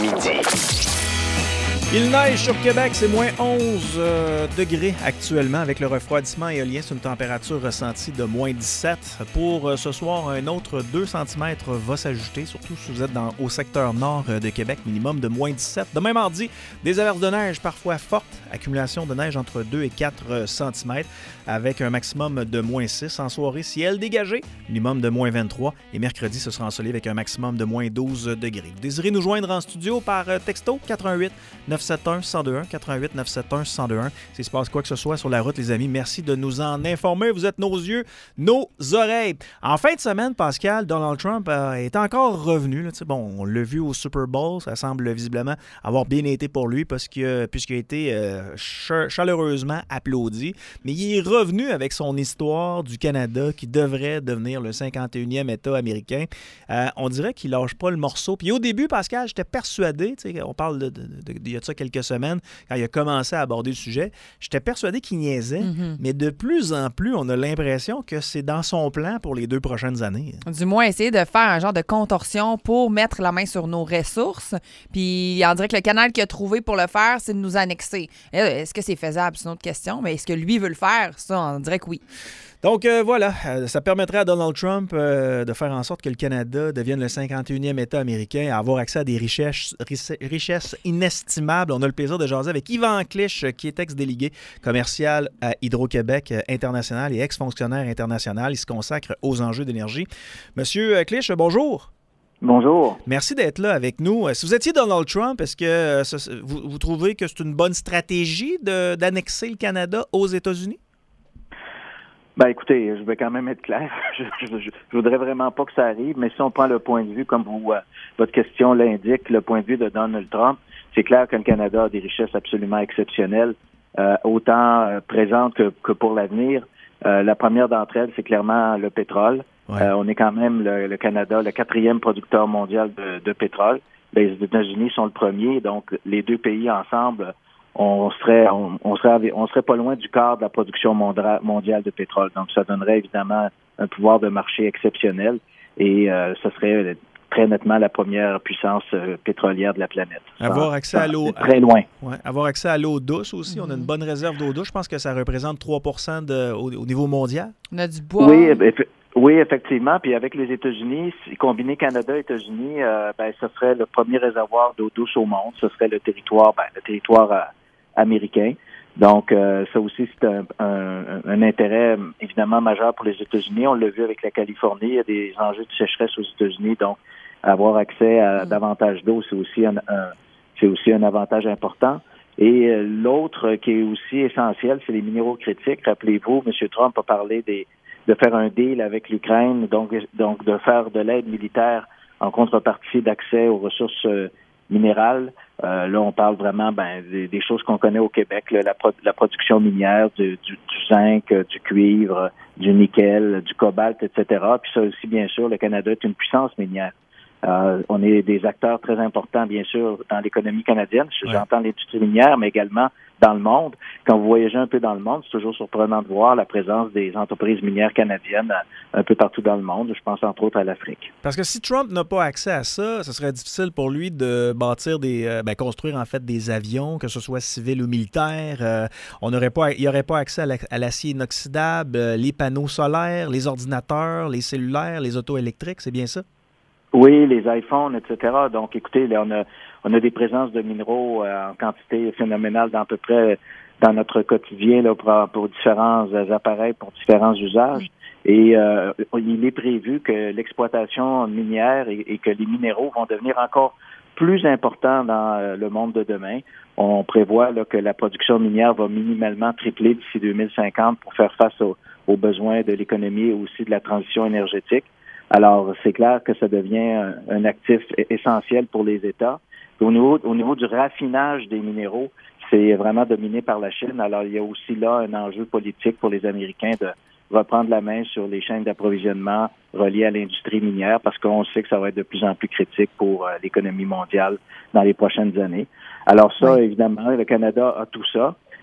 midi. Il neige sur Québec, c'est moins 11 degrés actuellement. Avec le refroidissement éolien, c'est une température ressentie de moins 17. Pour ce soir, un autre 2 cm va s'ajouter, surtout si vous êtes au secteur nord de Québec, minimum de moins 17. Demain mardi, des averses de neige parfois fortes, accumulation de neige entre 2 et 4 cm, avec un maximum de moins 6. En soirée, ciel dégagé, minimum de moins 23. Et mercredi, ce sera ensoleillé avec un maximum de moins 12 degrés. Vous désirez nous joindre en studio par texto 88 971-1021, 88 971 1021. S'il se passe quoi que ce soit sur la route, les amis, merci de nous en informer. Vous êtes nos yeux, nos oreilles. En fin de semaine, Pascal, Donald Trump est encore revenu. Là, bon, on l'a vu au Super Bowl. Ça semble visiblement avoir bien été pour lui puisqu'il a été chaleureusement applaudi. Mais il est revenu avec son histoire du Canada qui devrait devenir le 51e État américain. On dirait qu'il lâche pas le morceau. Puis au début, Pascal, j'étais persuadé, on parle il y a de ça quelques semaines, quand il a commencé à aborder le sujet, j'étais persuadé qu'il niaisait, mais de plus en plus, on a l'impression que c'est dans son plan pour les 2 prochaines années. Du moins, essayer de faire un genre de contorsion pour mettre la main sur nos ressources. Puis, on dirait que le canal qu'il a trouvé pour le faire, c'est de nous annexer. Est-ce que c'est faisable? C'est une autre question, mais est-ce que lui veut le faire? Ça, on dirait que oui. Donc voilà, ça permettrait à Donald Trump de faire en sorte que le Canada devienne le 51e État américain, à avoir accès à des richesses inestimables. On a le plaisir de jaser avec Yvan Clich, qui est ex-délégué commercial à Hydro-Québec International et ex-fonctionnaire international. Il se consacre aux enjeux d'énergie. Monsieur Clich, bonjour. Bonjour. Merci d'être là avec nous. Si vous étiez Donald Trump, est-ce que vous trouvez que c'est une bonne stratégie d'annexer le Canada aux États-Unis? Ben écoutez, je vais quand même être clair. Je voudrais vraiment pas que ça arrive, mais si on prend le point de vue, comme votre question l'indique, le point de vue de Donald Trump, c'est clair que le Canada a des richesses absolument exceptionnelles, autant présentes que pour l'avenir. La première d'entre elles, c'est clairement le pétrole. Ouais. On est quand même le Canada, le 4e producteur mondial de pétrole. Les États-Unis sont le premier, donc les deux pays ensemble, on serait pas loin du quart de la production mondiale de pétrole. Donc, ça donnerait évidemment un pouvoir de marché exceptionnel et ce serait très nettement la première puissance pétrolière de la planète. Avoir accès à l'eau. Très loin. Ouais, avoir accès à l'eau douce aussi. On a une bonne réserve d'eau douce. Je pense que ça représente 3% au niveau mondial. On a du bois. Oui, effectivement. Puis avec les États-Unis, combiner Canada et États-Unis, ce serait le premier réservoir d'eau douce au monde. Ce serait le territoire américain. Donc, ça aussi, c'est un intérêt évidemment majeur pour les États-Unis. On l'a vu avec la Californie. Il y a des enjeux de sécheresse aux États-Unis. Donc, avoir accès à davantage d'eau, c'est aussi un avantage important. Et l'autre qui est aussi essentiel, c'est les minéraux critiques. Rappelez-vous, M. Trump a parlé de faire un deal avec l'Ukraine, donc de faire de l'aide militaire en contrepartie d'accès aux ressources minérales. Là, on parle vraiment des choses qu'on connaît au Québec, la production minière, du zinc, du cuivre, du nickel, du cobalt, etc. Puis ça aussi, bien sûr, le Canada est une puissance minière. On est des acteurs très importants, bien sûr, dans l'économie canadienne. J'entends l'industrie minière, mais également dans le monde. Quand vous voyagez un peu dans le monde, c'est toujours surprenant de voir la présence des entreprises minières canadiennes un peu partout dans le monde. Je pense entre autres à l'Afrique. Parce que si Trump n'a pas accès à ça, ce serait difficile pour lui de bâtir construire en fait des avions, que ce soit civil ou militaire. Il n'y aurait pas accès à l'acier inoxydable, les panneaux solaires, les ordinateurs, les cellulaires, les autos électriques, c'est bien ça? Oui, les iPhones, etc. Donc, écoutez, là, on a des présences de minéraux en quantité phénoménale dans à peu près dans notre quotidien là, pour différents appareils, pour différents usages. Et il est prévu que l'exploitation minière et que les minéraux vont devenir encore plus importants dans le monde de demain. On prévoit là, que la production minière va minimalement tripler d'ici 2050 pour faire face aux besoins de l'économie et aussi de la transition énergétique. Alors, c'est clair que ça devient un actif essentiel pour les États. Au niveau du raffinage des minéraux, c'est vraiment dominé par la Chine. Alors, il y a aussi là un enjeu politique pour les Américains de reprendre la main sur les chaînes d'approvisionnement reliées à l'industrie minière parce qu'on sait que ça va être de plus en plus critique pour l'économie mondiale dans les prochaines années. Alors ça, évidemment, le Canada a tout ça.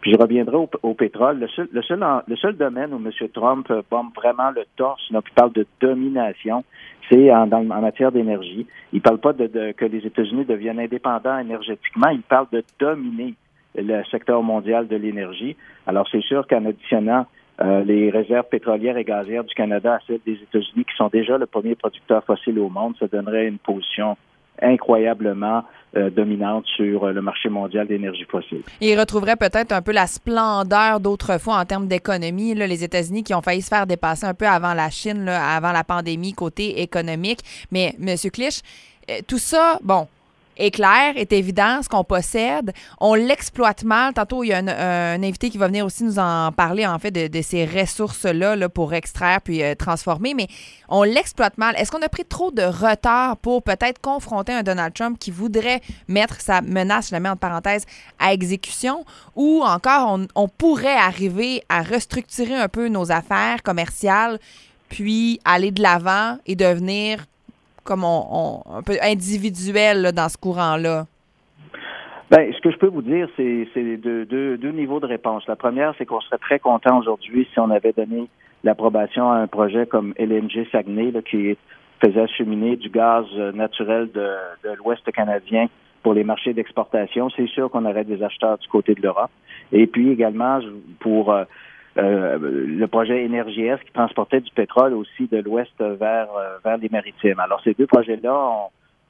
Puis je reviendrai au pétrole. Le seul domaine où M. Trump bombe vraiment le torse, là, puis parle de domination, c'est en matière d'énergie. Il parle pas que les États-Unis deviennent indépendants énergétiquement, il parle de dominer le secteur mondial de l'énergie. Alors c'est sûr qu'en additionnant les réserves pétrolières et gazières du Canada à celles des États-Unis, qui sont déjà le premier producteur fossile au monde, ça donnerait une position incroyablement dominante sur le marché mondial d'énergie fossile. Et il retrouverait peut-être un peu la splendeur d'autrefois en termes d'économie. Là, les États-Unis qui ont failli se faire dépasser un peu avant la Chine, là, avant la pandémie, côté économique. Mais, M. Clich, tout ça, bon, est clair, est évident, ce qu'on possède. On l'exploite mal. Tantôt, il y a un invité qui va venir aussi nous en parler, en fait, de ces ressources-là là, pour extraire puis transformer. Mais on l'exploite mal. Est-ce qu'on a pris trop de retard pour peut-être confronter un Donald Trump qui voudrait mettre sa menace, je la mets entre parenthèses, à exécution? Ou encore, on pourrait arriver à restructurer un peu nos affaires commerciales puis aller de l'avant et devenir comme un peu individuel là, dans ce courant-là? Bien, ce que je peux vous dire, c'est deux niveaux de réponse. La première, c'est qu'on serait très content aujourd'hui si on avait donné l'approbation à un projet comme LNG Saguenay, là, qui faisait acheminer du gaz naturel de l'Ouest canadien pour les marchés d'exportation. C'est sûr qu'on aurait des acheteurs du côté de l'Europe. Et puis également, pour le projet Énergie Est qui transportait du pétrole aussi de l'Ouest vers les maritimes. Alors, ces deux projets-là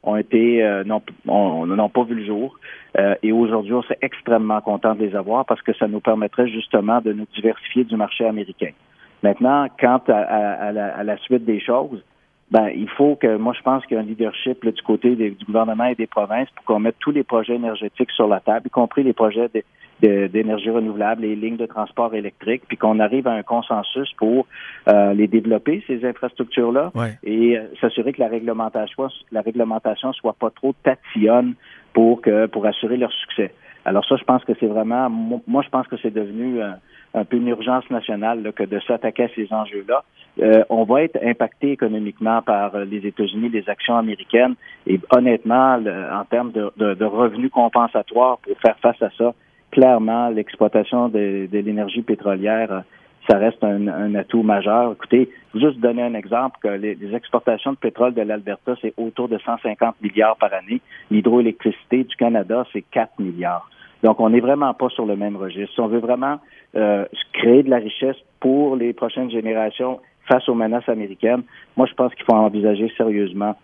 n'ont pas vu le jour. Et aujourd'hui, on serait extrêmement content de les avoir parce que ça nous permettrait justement de nous diversifier du marché américain. Maintenant, quant à la suite des choses, il faut moi, je pense qu'il y a un leadership là, du côté du gouvernement et des provinces pour qu'on mette tous les projets énergétiques sur la table, y compris les projets d'énergie renouvelable, les lignes de transport électrique, puis qu'on arrive à un consensus pour les développer, ces infrastructures-là, et s'assurer que la réglementation soit pas trop tatillonne pour assurer leur succès. Alors ça, je pense que c'est vraiment, moi je pense que c'est devenu un peu une urgence nationale là, que de s'attaquer à ces enjeux-là. On va être impacté économiquement par les États-Unis, les actions américaines, et honnêtement, en termes de revenus compensatoires pour faire face à ça, clairement, l'exploitation de l'énergie pétrolière, ça reste un atout majeur. Écoutez, juste donner un exemple, que les exportations de pétrole de l'Alberta, c'est autour de 150 milliards par année. L'hydroélectricité du Canada, c'est 4 milliards. Donc, on n'est vraiment pas sur le même registre. Si on veut vraiment créer de la richesse pour les prochaines générations face aux menaces américaines, moi, je pense qu'il faut envisager sérieusement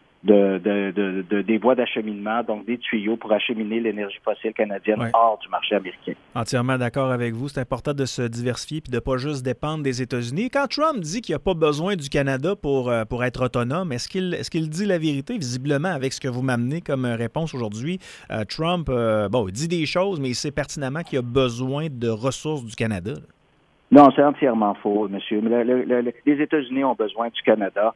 des voies d'acheminement, donc des tuyaux pour acheminer l'énergie fossile canadienne hors du marché américain. Entièrement d'accord avec vous. C'est important de se diversifier puis de pas juste dépendre des États-Unis. Quand Trump dit qu'il n'y a pas besoin du Canada pour être autonome, est-ce qu'il dit la vérité? Visiblement, avec ce que vous m'amenez comme réponse aujourd'hui, Trump, il dit des choses, mais il sait pertinemment qu'il a besoin de ressources du Canada. Non, c'est entièrement faux, monsieur. Les États-Unis ont besoin du Canada,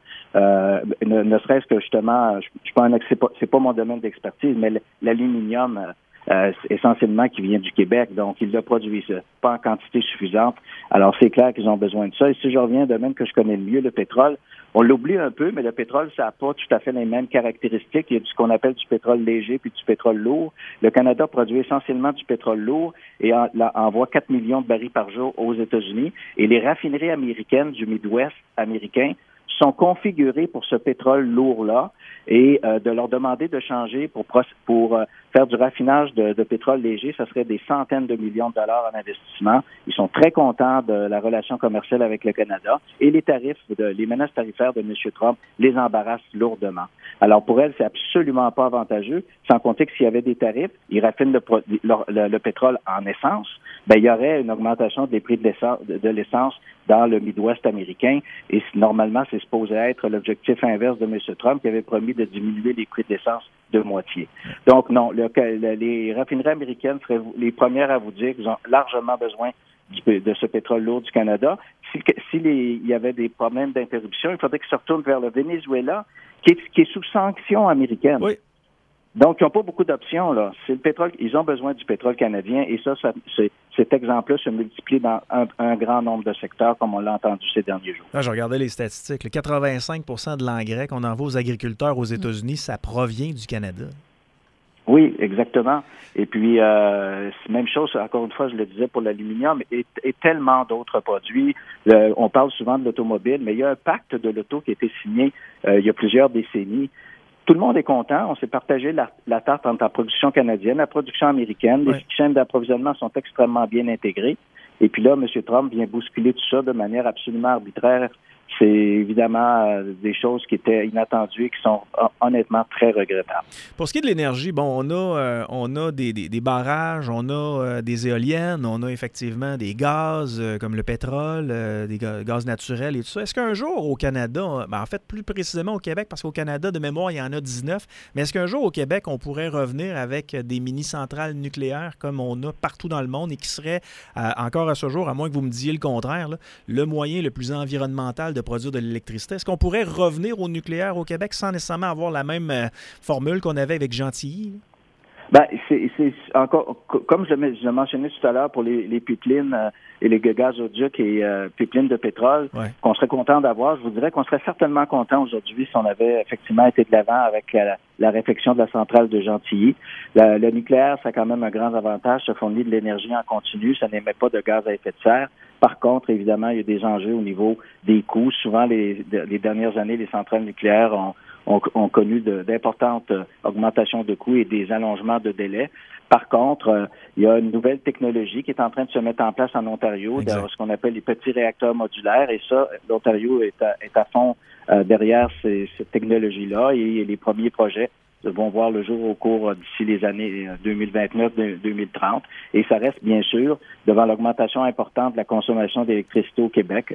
ne serait-ce que justement, c'est pas mon domaine d'expertise, mais l'aluminium essentiellement qui vient du Québec, donc ils le produisent pas en quantité suffisante. Alors c'est clair qu'ils ont besoin de ça. Et si je reviens au domaine que je connais le mieux, le pétrole, on l'oublie un peu, mais le pétrole, ça n'a pas tout à fait les mêmes caractéristiques. Il y a ce qu'on appelle du pétrole léger puis du pétrole lourd. Le Canada produit essentiellement du pétrole lourd et envoie 4 millions de barils par jour aux États-Unis. Et les raffineries américaines du Midwest américain sont configurées pour ce pétrole lourd-là et de leur demander de changer pour faire du raffinage de pétrole léger, ça serait des centaines de millions de dollars en investissement. Ils sont très contents de la relation commerciale avec le Canada et les menaces tarifaires de M. Trump les embarrassent lourdement. Alors pour elle, c'est absolument pas avantageux, sans compter que s'il y avait des tarifs, ils raffinent le pétrole en essence, il y aurait une augmentation des prix de l'essence dans le Midwest américain et normalement, c'est supposé être l'objectif inverse de M. Trump qui avait promis de diminuer les prix de l'essence de moitié. Donc non, les raffineries américaines seraient les premières à vous dire qu'ils ont largement besoin de ce pétrole lourd du Canada. S'il y avait des problèmes d'interruption, il faudrait qu'ils se retournent vers le Venezuela, qui est sous sanction américaine. Oui. Donc, ils n'ont pas beaucoup d'options, là. C'est le pétrole, ils ont besoin du pétrole canadien et cet exemple-là se multiplie dans un grand nombre de secteurs, comme on l'a entendu ces derniers jours. Je regardais les statistiques. 85 % de l'engrais qu'on envoie aux agriculteurs aux États-Unis, ça provient du Canada. Oui, exactement. Et puis, même chose, encore une fois, je le disais pour l'aluminium et tellement d'autres produits. On parle souvent de l'automobile, mais il y a un pacte de l'auto qui a été signé il y a plusieurs décennies. Tout le monde est content. On s'est partagé la tarte entre la production canadienne, la production américaine. Les chaînes d'approvisionnement sont extrêmement bien intégrées. Et puis là, M. Trump vient bousculer tout ça de manière absolument arbitraire. C'est évidemment des choses qui étaient inattendues et qui sont honnêtement très regrettables. Pour ce qui est de l'énergie, bon, on a des barrages, on a des éoliennes, on a effectivement des gaz comme le pétrole, des gaz naturels et tout ça. Est-ce qu'un jour au Canada, en fait plus précisément au Québec, parce qu'au Canada, de mémoire, il y en a 19, mais est-ce qu'un jour au Québec, on pourrait revenir avec des mini-centrales nucléaires comme on a partout dans le monde et qui serait, encore à ce jour, à moins que vous me disiez le contraire, là, le moyen le plus environnemental de produire de l'électricité? Est-ce qu'on pourrait revenir au nucléaire au Québec sans nécessairement avoir la même formule qu'on avait avec Gentilly? Ben, c'est encore, comme je le mentionnais tout à l'heure pour les pipelines et les gazoducs et pipelines de pétrole, qu'on serait content d'avoir, je vous dirais qu'on serait certainement content aujourd'hui si on avait effectivement été de l'avant avec la réflexion de la centrale de Gentilly. Le nucléaire, ça a quand même un grand avantage, ça fournit de l'énergie en continu, ça n'émet pas de gaz à effet de serre. Par contre, évidemment, il y a des enjeux au niveau des coûts. Souvent, les dernières années, les centrales nucléaires ont connu d'importantes augmentations de coûts et des allongements de délais. Par contre, il y a une nouvelle technologie qui est en train de se mettre en place en Ontario, ce qu'on appelle les petits réacteurs modulaires. Et ça, l'Ontario est à fond derrière cette technologie-là et les premiers projets vont voir le jour au cours d'ici les années 2029-2030. Et ça reste, bien sûr, devant l'augmentation importante de la consommation d'électricité au Québec,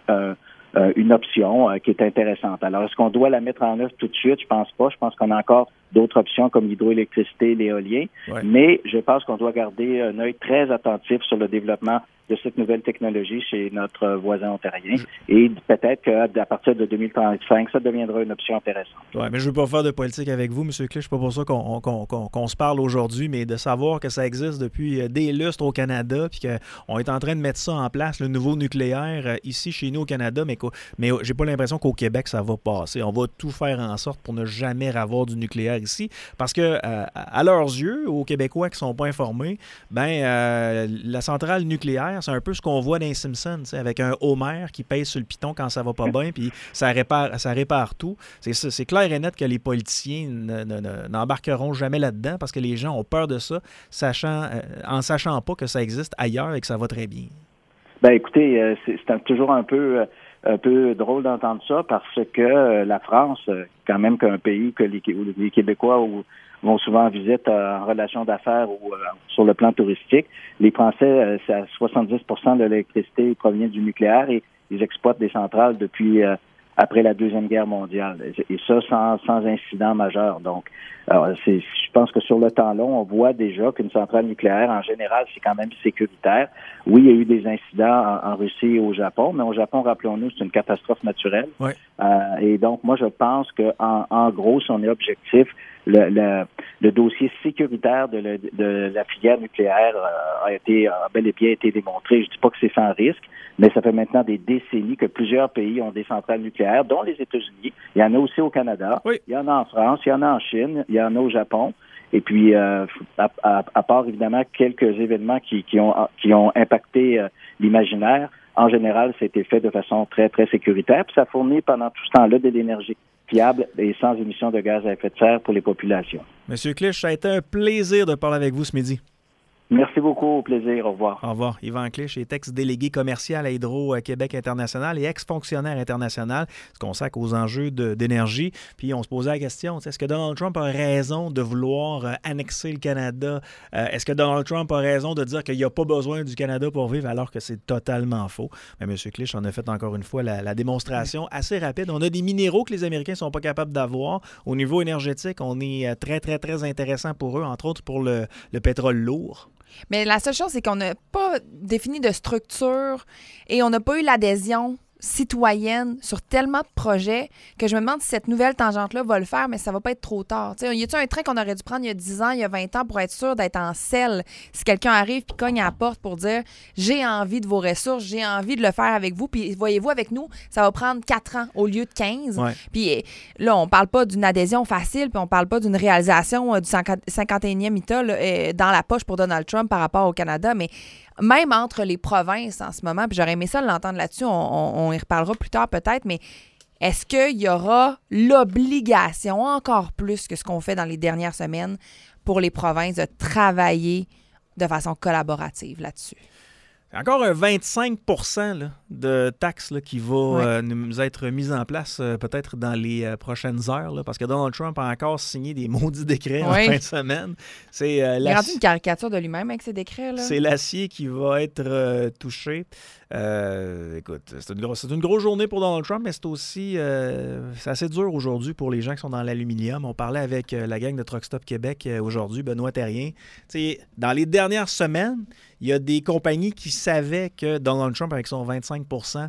une option qui est intéressante. Alors, est-ce qu'on doit la mettre en œuvre tout de suite? Je pense pas. Je pense qu'on a encore d'autres options comme l'hydroélectricité et l'éolien. Mais je pense qu'on doit garder un œil très attentif sur le développement de cette nouvelle technologie chez notre voisin ontarien. Et peut-être qu'à partir de 2035, ça deviendra une option intéressante. Oui, mais je ne veux pas faire de politique avec vous, M. Clich. C'est pas pour ça qu'on se parle aujourd'hui, mais de savoir que ça existe depuis des lustres au Canada, puis qu'on est en train de mettre ça en place, le nouveau nucléaire, ici, chez nous au Canada, mais j'ai pas l'impression qu'au Québec, ça va passer. On va tout faire en sorte pour ne jamais avoir du nucléaire ici, parce que à leurs yeux, aux Québécois qui sont pas informés, la centrale nucléaire, c'est un peu ce qu'on voit dans les Simpsons, avec un Homer qui pèse sur le piton quand ça va pas bien, puis ça répare tout. C'est clair et net que les politiciens n'embarqueront jamais là-dedans parce que les gens ont peur de ça, en sachant pas que ça existe ailleurs et que ça va très bien. Ben écoutez, c'est toujours un peu drôle d'entendre ça parce que la France, quand même qu'un pays que les Québécois vont souvent en visite en relation d'affaires ou sur le plan touristique. Les Français, c'est à 70% de l'électricité provient du nucléaire et ils exploitent des centrales depuis après la Deuxième Guerre mondiale. Et ça, sans incident majeur. Donc, je pense que sur le temps long, on voit déjà qu'une centrale nucléaire, en général, c'est quand même sécuritaire. Oui, il y a eu des incidents en Russie et au Japon, mais au Japon, rappelons-nous, c'est une catastrophe naturelle. Oui. Et donc, moi, je pense que en gros, si on est objectif, le dossier sécuritaire de la filière nucléaire a bel et bien été démontré. Je dis pas que c'est sans risque, mais ça fait maintenant des décennies que plusieurs pays ont des centrales nucléaires, dont les États-Unis. Il y en a aussi au Canada. Oui. Il y en a en France, il y en a en Chine, il y en a au Japon. Et puis, à part évidemment quelques événements qui ont impacté l'imaginaire, en général, ça a été fait de façon très, très sécuritaire. Puis ça fournit pendant tout ce temps-là de l'énergie fiable et sans émission de gaz à effet de serre pour les populations. Monsieur Clich, ça a été un plaisir de parler avec vous ce midi. Merci beaucoup. Au plaisir. Au revoir. Au revoir. Yvan Clich est ex-délégué commercial à Hydro-Québec International et ex-fonctionnaire international. Ce qu'on consacre aux enjeux d'énergie. Puis on se posait la question, est-ce que Donald Trump a raison de vouloir annexer le Canada? Est-ce que Donald Trump a raison de dire qu'il n'y a pas besoin du Canada pour vivre alors que c'est totalement faux? Mais M. Clich en a fait encore une fois la démonstration assez rapide. On a des minéraux que les Américains ne sont pas capables d'avoir. Au niveau énergétique, on est très, très, très intéressant pour eux, entre autres pour le pétrole lourd. Mais la seule chose, c'est qu'on n'a pas défini de structure et on n'a pas eu l'adhésion citoyenne sur tellement de projets que je me demande si cette nouvelle tangente-là va le faire, mais ça va pas être trop tard. T'sais, y a-t-il un train qu'on aurait dû prendre il y a 10 ans, il y a 20 ans pour être sûr d'être en selle si quelqu'un arrive puis cogne à la porte pour dire « J'ai envie de vos ressources, j'ai envie de le faire avec vous, puis voyez-vous, avec nous, ça va prendre 4 ans au lieu de 15. Ouais. » Puis là, on parle pas d'une adhésion facile, puis on parle pas d'une réalisation du 51e État là, dans la poche pour Donald Trump par rapport au Canada, mais même entre les provinces en ce moment, puis j'aurais aimé ça l'entendre là-dessus, on y reparlera plus tard peut-être, mais est-ce qu'il y aura l'obligation, encore plus que ce qu'on fait dans les dernières semaines, pour les provinces de travailler de façon collaborative là-dessus? Encore un 25 là, de taxes là, qui va nous être mise en place peut-être dans les prochaines heures, là, parce que Donald Trump a encore signé des maudits décrets en fin de semaine. Il a rendu une caricature de lui-même avec ses décrets. Là. C'est l'acier qui va être touché. Écoute, c'est une grosse journée pour Donald Trump, mais c'est aussi c'est assez dur aujourd'hui pour les gens qui sont dans l'aluminium. On parlait avec la gang de Truck Stop Québec aujourd'hui, Benoît Terrien. T'sais, dans les dernières semaines, il y a des compagnies qui savaient que Donald Trump, avec son 25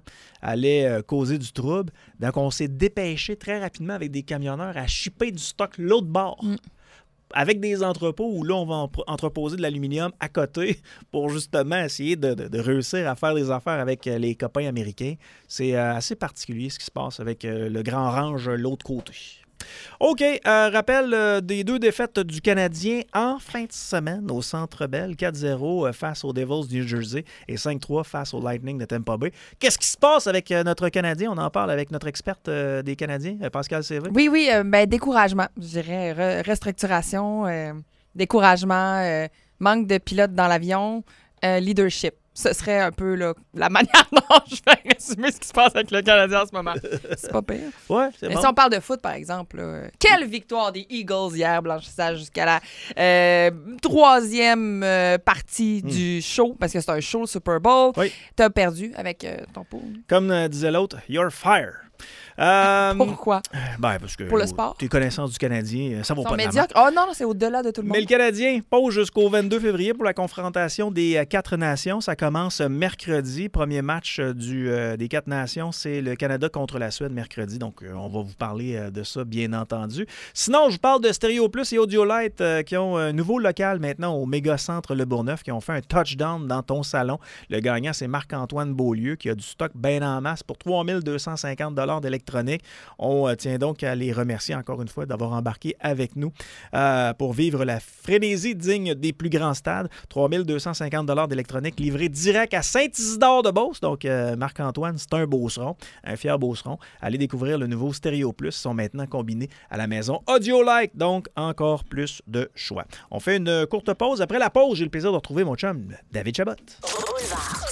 allait causer du trouble. Donc, on s'est dépêché très rapidement avec des camionneurs à shipper du stock l'autre bord. Avec des entrepôts où là, on va entreposer de l'aluminium à côté pour justement essayer de réussir à faire des affaires avec les copains américains. C'est assez particulier ce qui se passe avec le Grand Range l'autre côté. OK, rappel des 2 défaites du Canadien en fin de semaine au Centre Bell, 4-0 face aux Devils du New Jersey et 5-3 face au Lightning de Tampa Bay. Qu'est-ce qui se passe avec notre Canadien? On en parle avec notre experte des Canadiens, Pascal Sévé. Oui, découragement, je dirais. Restructuration, découragement, manque de pilote dans l'avion, leadership. Ce serait un peu là, la manière dont je vais résumer ce qui se passe avec le Canadien en ce moment. C'est pas pire. Ouais, c'est mais bon. si on parle de foot, par exemple, là, quelle victoire des Eagles hier, blanchissage jusqu'à la 3e partie du show, parce que c'est un show Super Bowl. Oui. T'as perdu avec ton pot. Comme disait l'autre, you're fired. Pourquoi? Parce que pour le sport? Tes connaissances du Canadien, ça vaut pas de la médiocre. Oh non, c'est au-delà de tout le monde. Mais le Canadien pose jusqu'au 22 février pour la confrontation des 4 nations. Ça commence mercredi. Premier match des 4 nations, c'est le Canada contre la Suède mercredi. Donc, on va vous parler de ça, bien entendu. Sinon, je vous parle de Stéréo Plus et Audiolite qui ont un nouveau local maintenant au Mégacentre Le Bourgneuf, qui ont fait un touchdown dans ton salon. Le gagnant, c'est Marc-Antoine Beaulieu, qui a du stock bien en masse pour 3 250 $ d'électronique. On tient donc à les remercier encore une fois d'avoir embarqué avec nous pour vivre la frénésie digne des plus grands stades. 3 250 $ d'électronique livré direct à Saint-Isidore-de-Beauce. Donc, Marc-Antoine, c'est un Beauceron, un fier Beauceron. Allez découvrir le nouveau Stéréo Plus. Ils sont maintenant combinés à la maison Audiolite. Donc, encore plus de choix. On fait une courte pause. Après la pause, j'ai le plaisir de retrouver mon chum David Chabot.